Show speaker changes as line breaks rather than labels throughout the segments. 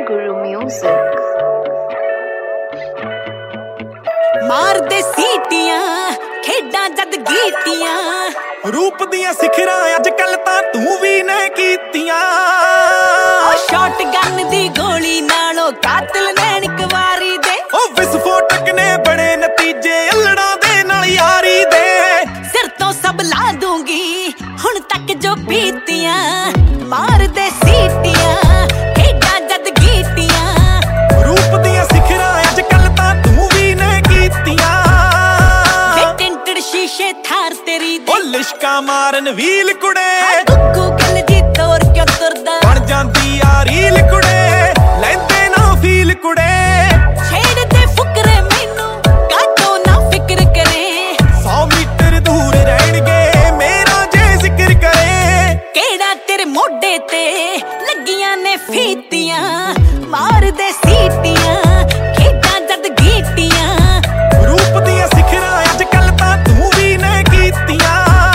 Guru Music.
मारदे सीटियां खेडां जद गीटियां
रूप दियां सिखरां अजकल तां तू भी ने कीतियां
शॉट गन दी गोली नालों कातिल नैन कवारी दे
ओ विस्फोटक ने बड़े नतीजे अल्लड़ां दे नाल यारी दे
सिर तो सब ला दूंगी हुण तक जो पीतियां मारदे सीटियां खेडां जद गीटियां
रूप दियां सिखरां अजकल तां तू भी ने कीतियां
टिंटड़ शीशे थार तेरी दे
ओ लिशका मारन व्हील कुड़े
गुग्गू गल जी तोर क्यों तुरदा
बन जांदी आ रील कुड़े लैंदे ना फील कुड़े
छेड़ दे फुकरे मैनू काटो ना फिक्र करे
100 मीटर दूर रहणगे मेरा जे जिक्र करे
केड़ा तेरे मोढे ते लगियां ने फीतियां मार दे सीटियां खेडां जद गीटियां
रूप दियां सिखरां अजकल तां तू भी ने कीतियां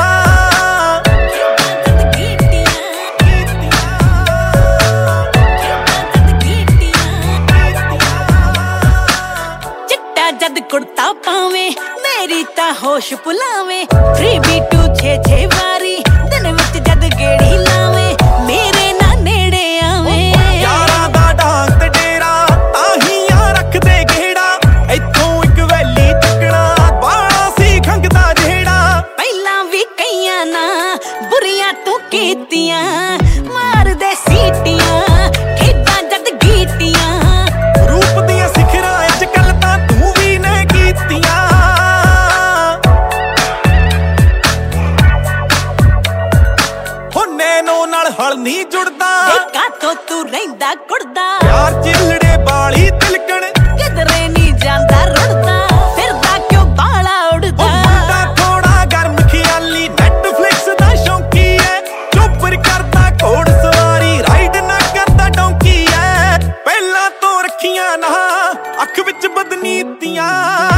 चिट्टा जद कुर्ता पावे मेरी ता होश पुलावे 3B2 6 वारी दिन विच जद गेड़ी लावे मेरे ना नेड़े आवे
यारां दा डांग ते डेरा ताहियां रखदे घेड़ा इत्थों इक वैली तकड़ा बाणा सी खंगदा जेड़ा
ਪਹਿਲਾਂ ਵੀ ਕਈਆਂ ਨਾ ਬੁਰੀਆਂ ਤੂੰ ਕੀਤੀਆਂ ਮਾਰਦੇ ਸੀਟੀਆਂ ਖੇਡਾਂ ਜਦ ਗੀਟੀਆਂ
रूप दियां सिखरां अजकल तां तू भी ने कीतियां हो नैनो नाल हल नहीं जुड़दा
ਕਾਤੋਂ ਤੂੰ ਰਹਿੰਦਾ ਕੁੜਦਾ
यार चिलड़े बाली तिलकण
ਕਿਧਰੇ ਨਹੀਂ ਜਾਂਦਾ ਰੁੜਦਾ ਫਿਰਦਾ ਕਿਉਂ ਬਾਲਾ ਉੜਦਾ
मुंडा थोड़ा गर्म खियाली नेटफ्लिक्स दा शौकी है चोपर करदा घोड़ सवारी राइड ना करदा डोंकी है पहला तो रखियां ना अख विच बदनीतियां